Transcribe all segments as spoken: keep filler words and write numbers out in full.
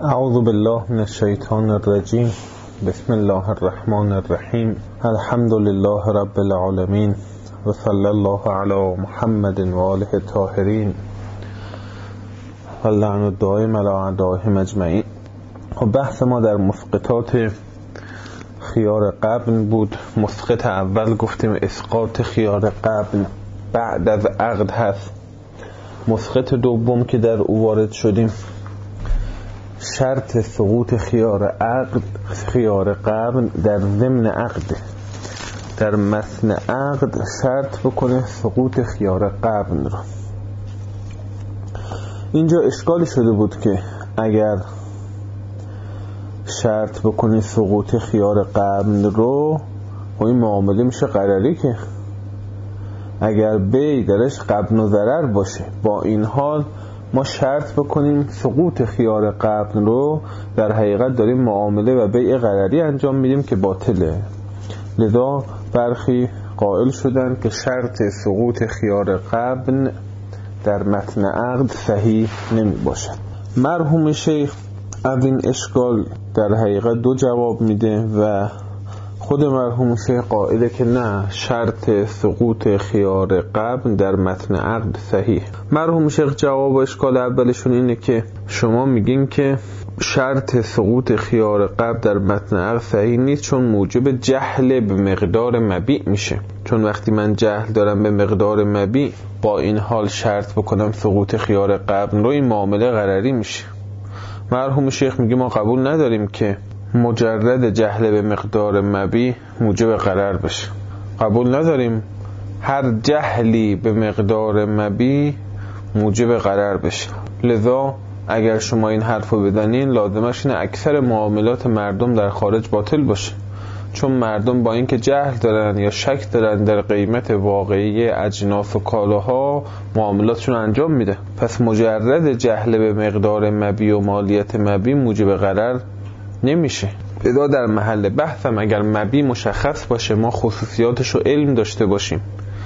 اعوذ بالله من الشیطان الرجیم. بسم الله الرحمن الرحیم. الحمد لله رب العالمین و صلی الله علی محمد و آله الطاهرین و اللعن الدائم علی اعدائهم اجمعین. و بحث ما در مسقطات خیار قبن بود. مسقط اول گفتیم اسقاط خیار قبن بعد از عقد هست. مسقط دوم که در او وارد شدیم شرط سقوط خیار عقد خیار قبل در ضمن عقد، در متن عقد شرط بکنه سقوط خیار قبل رو. اینجا اشکالی شده بود که اگر شرط بکنی سقوط خیار قبل رو و این معامله میشه قراری، که اگر بی درش قبل و ضرر باشه با این حال ما شرط بکنیم سقوط خیار قبل رو، در حقیقت داریم معامله و بیع غرری انجام میدیم که باطله. لذا برخی قائل شدن که شرط سقوط خیار قبل در متن عقد صحیح نمی باشد. مرحوم شیخ از این اشکال در حقیقت دو جواب میده و خود مرحوم شیخ قائله که نه، شرط سقوط خیار قبل در متن عقد صحیح. مرحوم شیخ جواب و اشکال اولشون اینه که شما میگین که شرط سقوط خیار قبل در متن عقد صحیح نیست چون موجب جهل به مقدار مبیع میشه. چون وقتی من جهل دارم به مقدار مبیع با این حال شرط بکنم سقوط خیار قبل رو، این معامله غرری میشه. مرحوم شیخ میگه ما قبول نداریم که مجرد جهل به مقدار مبیع موجب غرر بشه. قبول نداریم هر جهلی به مقدار مبیع موجب غرر بشه. لذا اگر شما این حرفو بدنین لازمش اینه اکثر معاملات مردم در خارج باطل باشه، چون مردم با اینکه جهل دارن یا شک دارن در قیمت واقعی اجناس و کالاها معاملاتشون انجام میده. پس مجرد جهل به مقدار مبیع و مالیت مبیع موجب غرر نمیشه. اذا در محل بحثم اگر مبیع مشخص باشه، ما خصوصیاتشو علم داشته باشیم،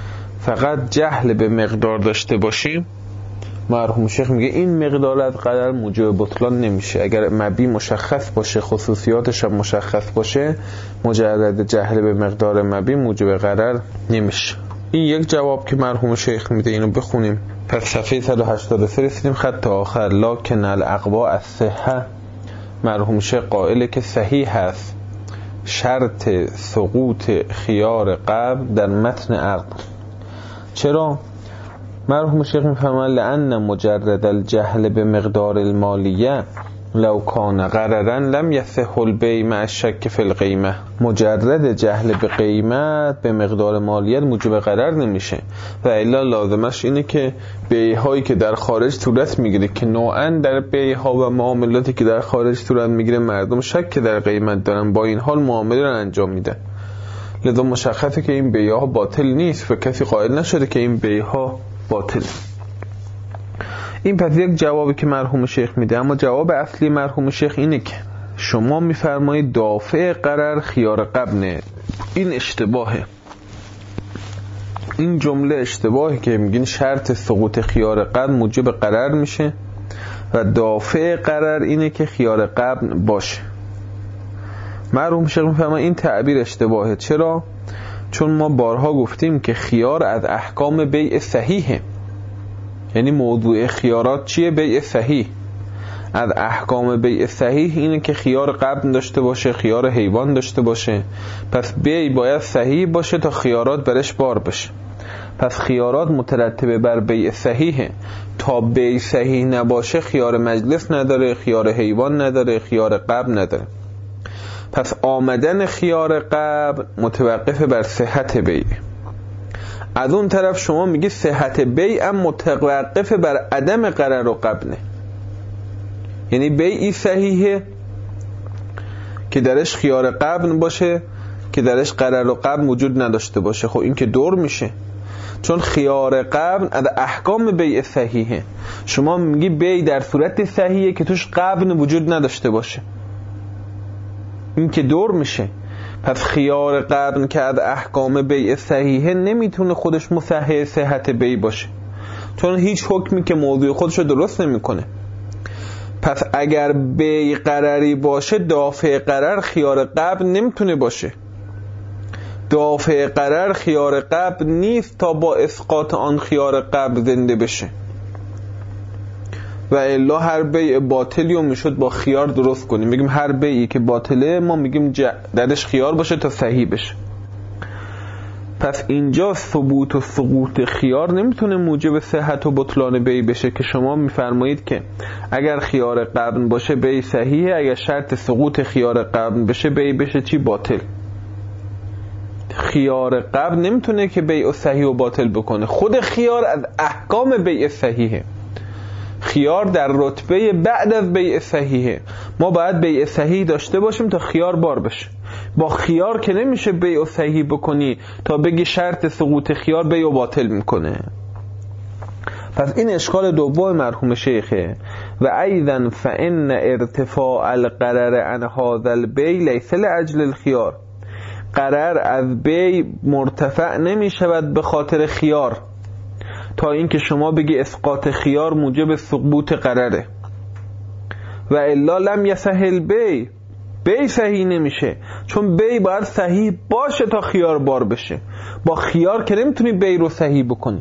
فقط جهل به مقدار داشته باشیم، مرحوم شیخ میگه این مقدار از غرر موجب بطلان نمیشه. اگر مبیع مشخص باشه، خصوصیاتش هم مشخص باشه، مجرد جهل به مقدار مبیع موجب غرر نمیشه. این یک جواب که مرحوم شیخ میده، اینو بخونیم. پس صفحه صد و هشتاد و سه رسیدیم خط آخر. لکن الاقوا الصحه. مرحوم شیخ قائله که صحیح هست شرط سقوط خیار قبل در متن عقد. چرا؟ مرحوم شیخ میفهمه لأن مجرد الجهل به مقدار المالیه لو کان غررا لم یصح البیع مع الشک فی القیمه. مجرد جهل به قیمت به مقدار مالیت موجب غرر نمیشه و الا لازمش اینه که بیع هایی که در خارج صورت میگیره، که نوعا در بیع ها و معاملاتی که در خارج صورت میگیره مردم شک در قیمت دارن، با این حال معامله رو انجام میدن. لذا مشخصه که این بیع ها باطل نیست و کسی قائل نشده که این بیع ها باطل. این پس یک جوابی که مرحوم شیخ میده. اما جواب اصلی مرحوم شیخ اینه که شما میفرمایید دافع قرار خیار قبله. این اشتباهه. این جمله اشتباهی که میگین شرط سقوط خیار قبل موجب قرار میشه و دافع قرار اینه که خیار قبل باشه. مرحوم شیخ میفرماید این تعبیر اشتباهه. چرا؟ چون ما بارها گفتیم که خیار از احکام بیع صحیحه. یعنی موضوع خیارات چیه؟ بیع صحیح. از احکام بیع صحیح اینه که خیار قبل داشته باشه، خیار حیوان داشته باشه. پس بیع باید صحیح باشه تا خیارات برش بار بشه. پس خیارات مترتبه بر بیع صحیحه. تا بیع صحیح نباشه خیار مجلس نداره، خیار حیوان نداره، خیار قبل نداره. پس آمدن خیار قبل متوقف بر صحت بیع. از اون طرف شما میگی صحت بیع هم متوقف بر عدم قرار و قبله. یعنی بیعی صحیحه که درش خیار قبل باشه، که درش قرار و قبل وجود نداشته باشه. خب این که دور میشه، چون خیار قبل از احکام بیع صحیحه. شما میگی بیع در صورت صحیحه که توش قبل وجود نداشته باشه، این که دور میشه. پس خیار قبل که از احکام بیع صحیحه نمیتونه خودش مصحح صحت بیع باشه، چون هیچ حکمی که موضوع خودشو درست نمیکنه. پس اگر بی قرری باشه دافع قرر خیار قبل نمیتونه باشه. دافع قرر خیار قبل نیست تا با اسقاط آن خیار قبل زنده بشه، و الا هر بیع باطلی رو میشد با خیار درست کنیم. میگیم هر بیعی که باطله ما میگیم درش خیار باشه تا صحیح بشه. پس اینجا ثبوت و سقوط خیار نمیتونه موجب صحت و بطلان بیع بشه که شما میفرمایید که اگر خیار قبل باشه بیع صحیحه، اگر شرط سقوط خیار قبل بشه بیع بشه چی؟ باطل. خیار قبل نمیتونه که بیع صحیح و باطل بکنه. خود خیار از احکام بیع صحیحه. خیار در رتبه بعد از بیع صحیحه. ما باید بیع صحیح داشته باشیم تا خیار بار بشه. با خیار که نمیشه بیع صحیح بکنی تا بگی شرط سقوط خیار بیع باطل میکنه. پس این اشکال دوم مرحوم شیخه. و ایضا فان ارتفاع القرر عن هذا البیع لیس لاجل الخيار. قرر از بیع مرتفع نمیشود به خاطر خیار تا اینکه شما بگی اسقاط خیار موجب سقوط قرره، و الا لم یصح البیع. بیع صحیح نمیشه، چون بیع باید صحیح باشه تا خیار بار بشه. با خیار که نمیتونی بیع رو صحیح بکنی.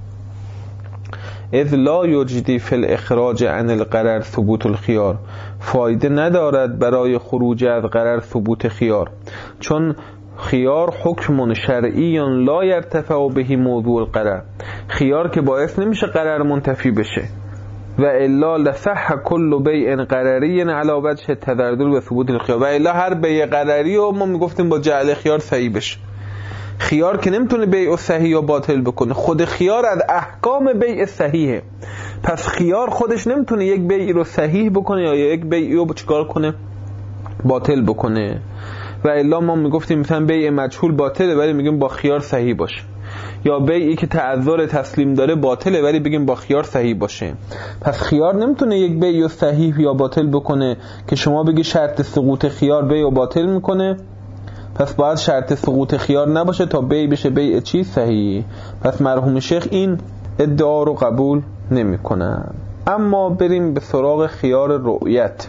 اذ لا یجدی فی الاخراج عن القرر ثبوت الخیار. فایده ندارد برای خروج از قرر ثبوت خیار، چون خیار حکم شرعی لا یرتفع به موضوع القرر. خیار که باعث نمیشه قرر منتفی بشه. و الا لصح كل بیع قرری علی وجه التدردل و ثبوت الخیار. و الا هر بیع قرری و ما میگفتیم با جعل خیار صحیح بشه. خیار که نمیتونه بیع صحیح یا باطل بکنه. خود خیار از احکام بیع صحیحه. پس خیار خودش نمیتونه یک بیع رو صحیح بکنه یا یک بیع رو چیکار کنه؟ باطل بکنه. و الا ما میگفتیم مثلا بیع مجهول باطله ولی میگیم با خیار صحیح باشه، یا بیعی که تعذر تسلیم داره باطله ولی بگیم با خیار صحیح باشه. پس خیار نمیتونه یک بیع صحیح یا باطل بکنه که شما بگی شرط سقوط خیار بیع باطل میکنه. پس باید شرط سقوط خیار نباشه تا بیع بشه بیع چی؟ صحیح. پس مرحوم شیخ این ادعا رو قبول نمیکنه. اما بریم به سراغ خیار رؤیت،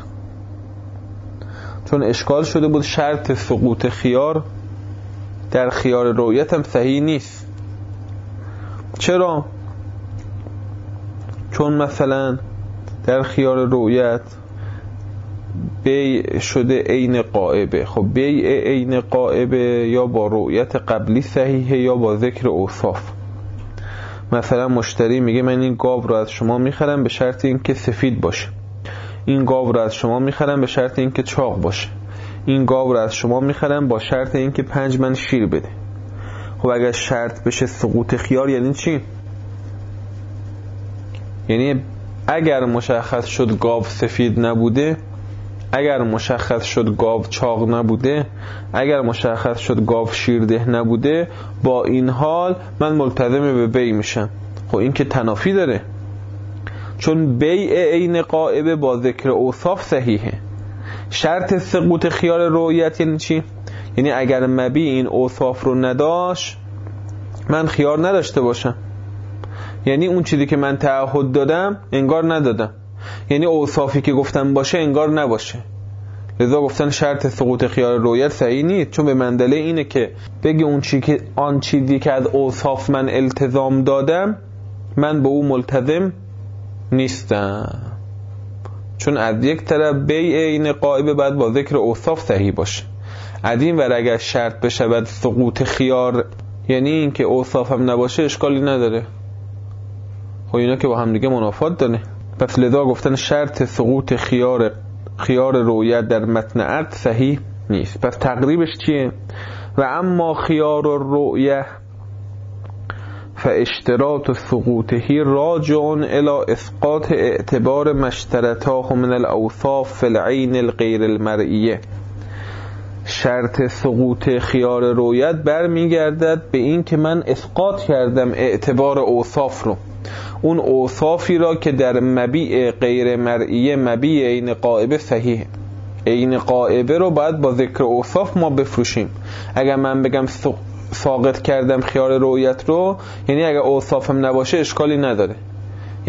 چون اشکال شده بود شرط سقوط خیار در خیار رؤیت هم صحیح نیست. چرا؟ چون مثلا در خیار رؤیت بیع شده عین غائبه. خب بیع عین غائبه یا با رؤیت قبلی صحیحه یا با ذکر اوصاف. مثلا مشتری میگه من این گاو رو از شما میخرم به شرط اینکه سفید باشه، این گاو رو از شما میخرم به شرط اینکه چاق باشه، این گاو رو از شما میخرم با شرط اینکه پنج من شیر بده. خب اگر شرط بشه سقوط خیار یعنی چی؟ یعنی اگر مشخص شد گاو سفید نبوده، اگر مشخص شد گاو چاق نبوده، اگر مشخص شد گاو شیرده نبوده، با این حال من ملتزم به بیع میشم. خب این که تنافی داره، چون بیع عین غائبه با ذکر اوصاف صحیحه. شرط سقوط خیار رؤیت یعنی چی؟ یعنی اگر مبی این اوصاف رو نداشت من خیار نداشته باشم، یعنی اون چیزی که من تعهد دادم انگار ندادم، یعنی اوصافی که گفتم باشه انگار نباشه. لذا گفتن شرط سقوط خیار رؤیت صحیح نیست، چون به منزله اینه که بگی اون چیزی که آن چیزی که از اوصاف من التزام دادم من به او ملتزم نیستم، چون از یک طرف بیع عین غائبه بعد با ذکر اوصاف صحیح باشه. از این ور اگر شرط بشه سقوط خیار یعنی این که اوصاف هم نباشه اشکالی نداره. خب اینا که با هم دیگه منافات داره. پس لذا گفتن شرط سقوط خیار خیار رؤیت در متن عقد صحیح نیست. پس تقریبش چیه؟ و اما خیار الرؤیه فاشتراط سقوطه راجع الى اسقاط اعتبار مشترطاه من الاوصاف فی العین الغیر المرئیه. شرط سقوط خیار رؤیت برمیگردد به این که من اسقاط کردم اعتبار اوصاف رو، اون اوصافی را که در مبیع غیر مرئیه مبیع عین غائبه صحیحه. عین غائبه رو باید با ذکر اوصاف ما بفروشیم. اگر من بگم ساقط کردم خیار رؤیت رو، یعنی اگر اوصافم نباشه اشکالی نداره،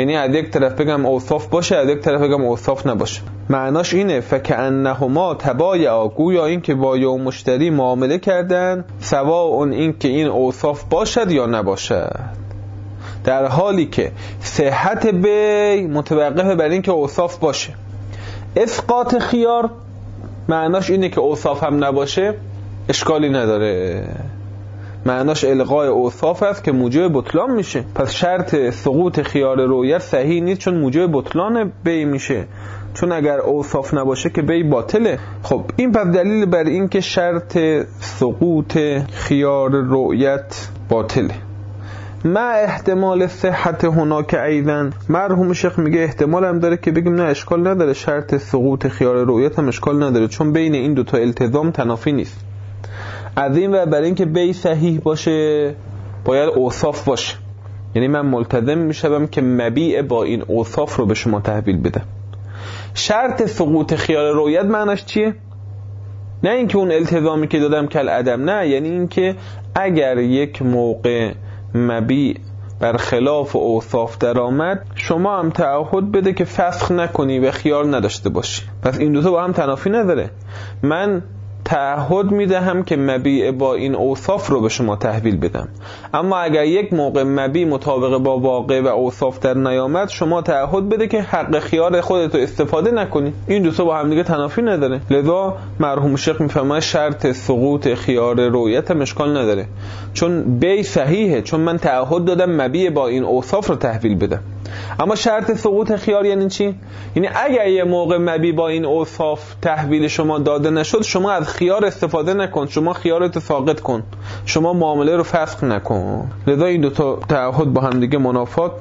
یعنی از یک طرف بگم اوصاف باشه، از یک طرف بگم اوصاف نباشه. معناش اینه فکأنهما تبایعا، گویا این که بایع و مشتری معامله کردن، سواء این که این اوصاف باشد یا نباشد، در حالی که صحت بیع متوقف بر این که اوصاف باشه. اسقاط خیار معناش اینه که اوصاف هم نباشه، اشکالی نداره، معناش الغای اوصاف است که موجب بطلان میشه. پس شرط سقوط خیار رؤیت صحیح نیست، چون موجب بطلان بیع میشه، چون اگر اوصاف نباشه که بیع باطله. خب این پس دلیل بر این که شرط سقوط خیار رؤیت باطله. ما احتمال صحت هناک ایضا، مرحوم شیخ میگه احتمال هم داره که بگیم نه اشکال نداره، شرط سقوط خیار رؤیت هم اشکال نداره، چون بین این دوتا التزام تنافی نیست. از این و برای اینکه بیع صحیح باشه باید اوصاف باشه، یعنی من ملتزم میشم که مبیع با این اوصاف رو به شما تحویل بدم. شرط سقوط خیار رؤیت معناش چیه؟ نه اینکه اون التزامی که دادم کل عدم، نه، یعنی اینکه اگر یک موقع مبیع بر خلاف اوصاف در آمد، شما هم تعهد بده که فسخ نکنی و خیار نداشته باشی. پس این دو تا با هم تنافی نداره. من تعهد میدهم که مبیع با این اوصاف رو به شما تحویل بدم، اما اگر یک موقع مبیع مطابق با واقع و اوصاف در نیامد، شما تعهد بده که حق خیار خودت رو استفاده نکنی. این دو تا با هم دیگه تنافی نداره. لذا مرحوم شیخ میفرماید شرط سقوط خیار رؤیت هم اشکال نداره، چون بیع صحیحه، چون من تعهد دادم مبیع با این اوصاف رو تحویل بدم. اما شرط سقوط خیار یعنی چی؟ یعنی اگر یه موقع مبیع با این اوصاف تحویل شما داده نشد، شما از خیار استفاده نکن، شما خیارت ساقط کن، شما معامله رو فسخ نکن. لذا این دو تا تعهد با هم دیگه منافات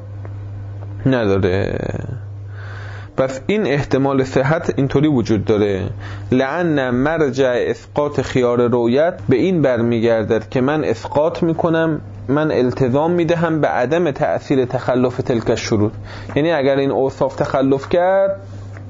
نداره. پس این احتمال صحت اینطوری وجود داره، لعن مرجع اسقاط خیار رؤیت به این برمیگردد که من اسقاط میکنم، من التزام میدهم به عدم تأثیر تخلف تلک شروط، یعنی اگر این اوصاف تخلف کرد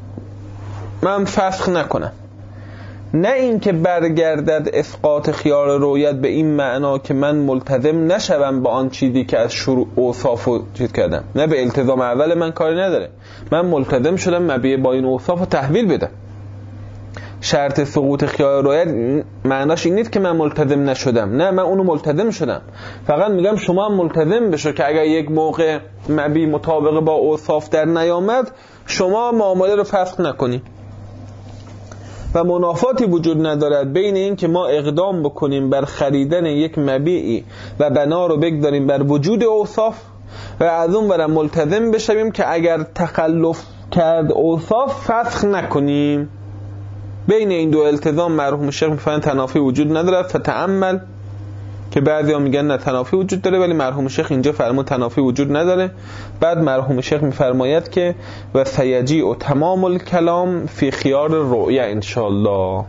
من فسخ نکنم. نه این که برگردد اسقاط خیار رؤیت به این معنا که من ملتزم نشوم با آن چیزی که از شروع اوصاف رو چیز کردم، نه به التزام اول من کاری نداره، من ملتزم شدم مبیع با این اوصاف رو تحویل بدم. شرط سقوط خیار رؤیت معناش این نیست که من ملتزم نشدم، نه، من اونو ملتزم شدم، فقط میگم شما هم ملتزم بشو که اگر یک موقع مبیع مطابق با اوصاف در نیامد، شما معامله رو فسخ نکنی. و منافاتی وجود ندارد بین این که ما اقدام بکنیم بر خریدن یک مبیعی و بنا رو بگذاریم بر وجود اوصاف، و از اون برم ملتزم بشویم که اگر تخلف کرد اوصاف فسخ نکنیم. بین این دو التزام مرحوم شیخ میفرمایند تنافی وجود ندارد. فتأمل که بعضیا میگن نه تنافی وجود داره، ولی مرحوم شیخ اینجا فرمود تنافی وجود نداره. بعد مرحوم شیخ میفرماید که و سیجیء تمام الکلام فی خیار رؤیه انشاءالله،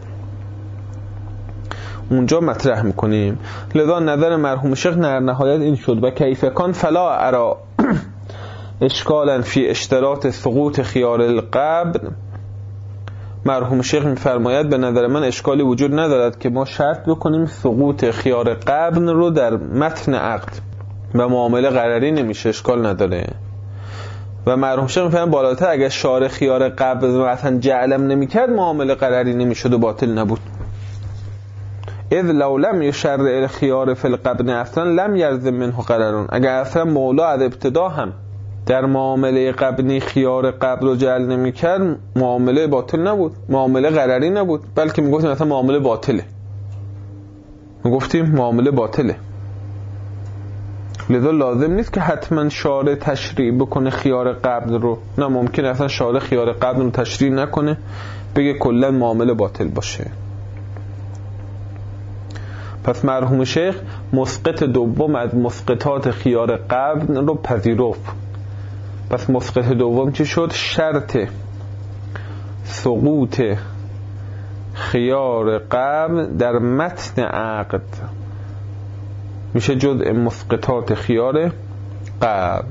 اونجا مطرح میکنیم. لذا نظر مرحوم شیخ در نهایت این شد و کیف کان فلا ارا اشکالا فی اشتراط سقوط خیار القبض. مرحوم شیخ میفرماید به نظر من اشکالی وجود ندارد که ما شرط بکنیم سقوط خیار قبض رو در متن عقد و معامله قراری نمیشه، اشکال نداره. و مرحوم شیخ میفرماید بالاتر اگر شارع خیار قبض مثلا جعلم نمیکرد معامله قراری نمیشد و باطل نبود. اذ لو لم یشرع الخیار فی القبض اصلا لم یلزم منه قرارون. اگر اصلا مولا از ابتدا هم در معامله قبضی خیار قبض رو جعل نمی کرد، معامله باطل نبود، معامله قراری نبود، بلکه می گفتیم مثلا معامله باطله، می گفتیم معامله باطله. لذا لازم نیست که حتما شارع تشریع بکنه خیار قبض رو، نه، ممکن اصلا شارع خیار قبض رو تشریع نکنه، بگه کلا معامله باطل باشه. پس مرحوم شیخ مسقط دوم از مسقطات خیار قبض رو پذیرفت. پس مسقط دوم چی شد؟ شرط سقوط خیار قبض در متن عقد میشه جزء مسقطات خیار قبض.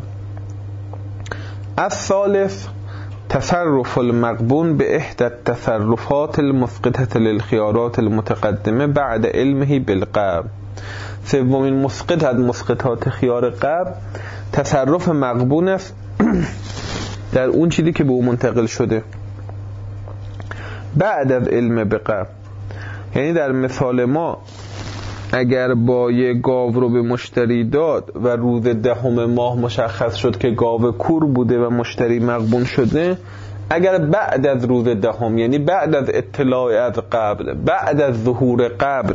الثالث تصرف المغبون به احدى التصرفات المسقطة للخيارات المتقدمه بعد علمه بالقبض. سومین مسقط از مسقطات خیار قبض تصرف مغبون است در اون چیزی که به او منتقل شده بعد از علم به قبل. یعنی در مثال ما اگر با یه گاو رو به مشتری داد و روز دهم ماه مشخص شد که گاو کور بوده و مشتری مغبون شده، اگر بعد از روز دهم، یعنی بعد از اطلاع از قبل، بعد از ظهور قبل،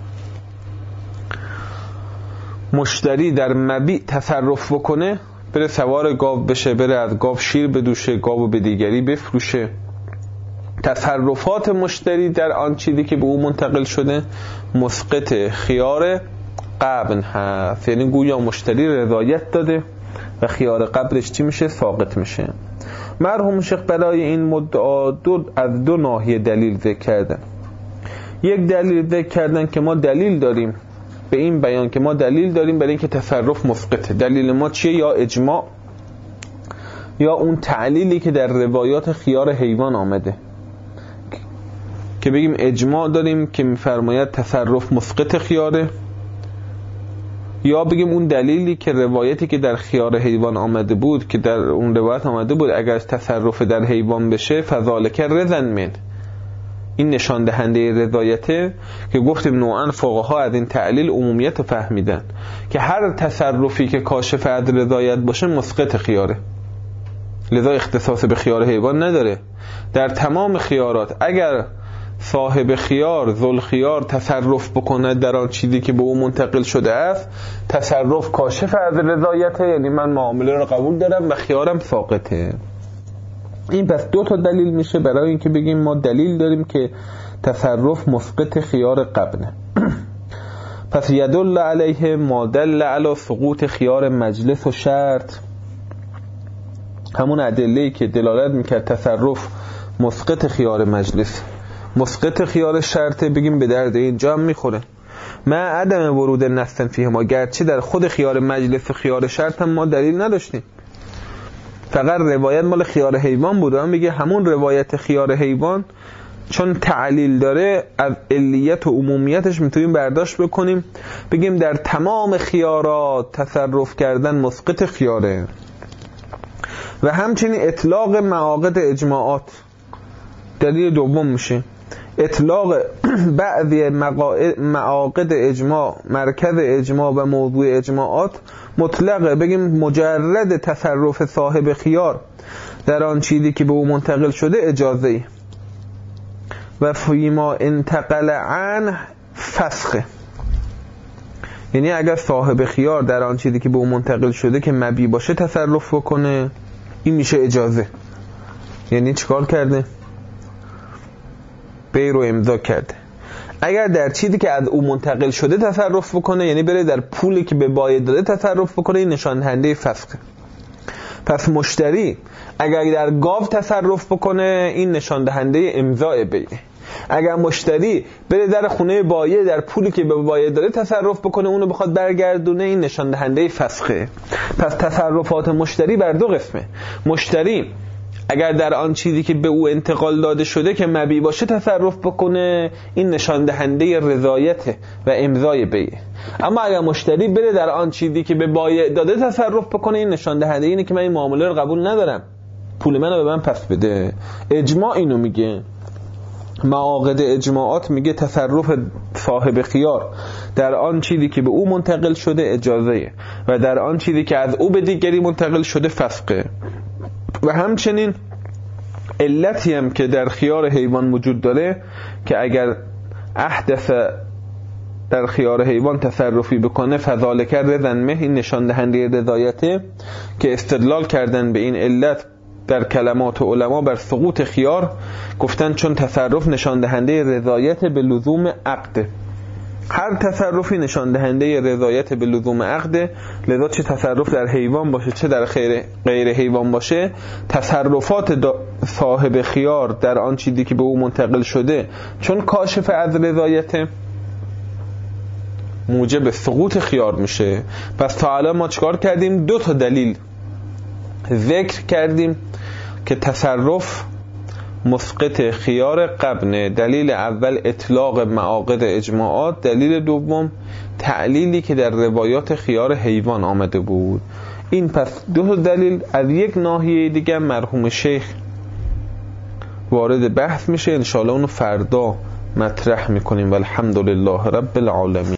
مشتری در مبیع تصرف بکنه، بره سوار گاو بشه، بره از گاو شیر بدوشه، گاو به دیگری بفروشه، تصرفات مشتری در آن چیزی که به او منتقل شده مسقط خیار قبل هست. یعنی گویا مشتری رضایت داده و خیار قبلش چی میشه؟ ساقط میشه. مرحوم شیخ برای این مدعا دو از دو ناحیه دلیل ذکر کردن. یک دلیل ذکر کردن که ما دلیل داریم به این بیان که ما دلیل داریم برای اینکه تصرف مسقطه. دلیل ما چیه؟ یا اجماع یا اون تعلیلی که در روایات خیار حیوان آمده که بگیم اجماع داریم که میفرماید تصرف مسقط خیاره، یا بگیم اون دلیلی که روایتی که در خیار حیوان آمده بود که در اون روایت آمده بود اگر تصرف در حیوان بشه فذالک رضا من، این نشان دهنده رضایته که گفتیم نوعا فقها از این تعلیل عمومیت رو فهمیدن که هر تصرفی که کاشف از رضایت باشه مسقط خیاره، لذا اختصاص به خیار حیوان نداره. در تمام خیارات اگر صاحب خیار ذل خیار تصرف بکنه در آن چیزی که به او منتقل شده است، تصرف کاشف از رضایته، یعنی من معامله رو قبول دارم و خیارم ساقطه. این پس دو تا دلیل میشه برای اینکه بگیم ما دلیل داریم که تصرف مسقط خیار قبله. پس یدل علیه ما دل علی سقوط خیار مجلس و شرط، همون ادله‌ای که دلالت میکرد تصرف مسقط خیار مجلس مسقط خیار شرطه، بگیم به درد اینجا هم میخوره. ما عدم ورود نص فیه، ما گرچه در خود خیار مجلس و خیار شرط هم ما دلیل نداشتیم، فقط روایت مال خیار حیوان بود. هم میگه همون روایت خیار حیوان چون تعلیل داره از علیت و عمومیتش میتونیم برداشت بکنیم بگیم در تمام خیارات تصرف کردن مسقط خیاره. و همچنین اطلاق معاقد اجماعات دلیل دوم میشه. اطلاق بعضی معاقد اجماع، مرکز اجماع و موضوع اجماعات مطلقه، بگیم مجرد تصرف صاحب خیار در آن چیزی که به او منتقل شده اجازه، و فیما انتقل عن فسخه، یعنی اگر صاحب خیار در آن چیزی که به او منتقل شده که مبی باشه تصرف بکنه، این میشه اجازه. یعنی چیکار کرده؟ بیر رو امضا کرده. اگر در چیزی که از او منتقل شده تصرف بکنه، یعنی بره در پولی که به بایع داده تصرف بکنه، این نشان دهنده فسخه. پس مشتری اگر در گاو تصرف بکنه، این نشان دهنده امضاء بیع. اگر مشتری بره در خونه بایع در پولی که به بایع داده تصرف بکنه، اونو بخواد برگردونه، این نشان دهنده فسخه. پس تصرفات مشتری بر دو قسمه. مشتری اگر در آن چیزی که به او انتقال داده شده که مبی باشه تصرف بکنه، این نشان دهنده رضایت و امضای بیع. اما اگر مشتری بره در آن چیزی که به بایع داده تصرف بکنه، این نشان دهنده اینه که من این معامله رو قبول ندارم، پول منو به من پس بده. اجماع اینو میگه. معاقد اجماعات میگه تصرف صاحب خیار در آن چیزی که به او منتقل شده اجازه و در آن چیزی که از او به دیگری منتقل شده فسقه. و همچنین علتی هم که در خیار حیوان وجود داره که اگر احدث در خیار حیوان تصرفی بکنه فذالک رضا منه، این نشان دهنده رضایته که استدلال کردن به این علت در کلمات علما بر سقوط خیار، گفتن چون تصرف نشان دهنده رضایت به لزوم عقد، هر تصرفی نشان دهنده رضایت به لزوم عقد، لذا چه تصرف در حیوان باشه چه در غیر غیر حیوان باشه، تصرفات صاحب خیار در آن چیزی که به او منتقل شده چون کاشف از رضایت موجب سقوط خیار میشه. پس تا الان ما چکار کردیم؟ دو تا دلیل ذکر کردیم که تصرف مسقط خیار قبنه. دلیل اول اطلاق معاقد اجماعات، دلیل دوم تعلیلی که در روایات خیار حیوان آمده بود. این پس دو دلیل از یک ناحیه دیگه مرحوم شیخ وارد بحث میشه، انشاءالله اونو فردا مطرح میکنیم. والحمدلله رب العالمین.